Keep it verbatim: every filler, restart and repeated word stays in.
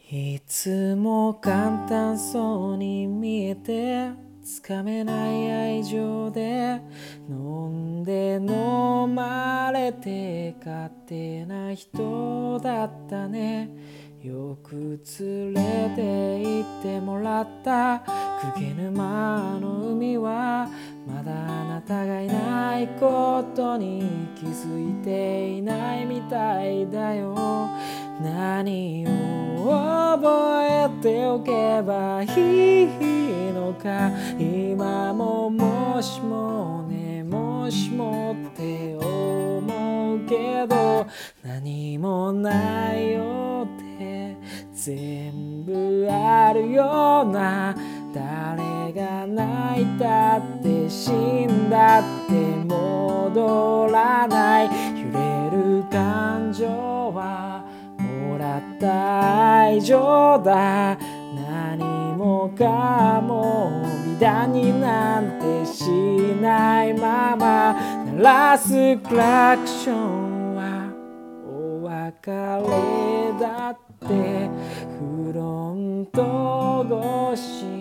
いつも簡単そうに見えてつかめない愛情で飲んで飲まれて勝手な人だったね。よく連れて行ってもらった鵠沼の海はまだあなたがいないことに気づいていないみたいだよ。何を覚えておけばいいのか今ももしもねもしもって思うけど何もないよって全部あるような。誰が泣いたって死んだって戻らない揺れる感情はもらった愛情だ。何もかも美談になんてしないまま鳴らすクラクションはお別れだってフロント越し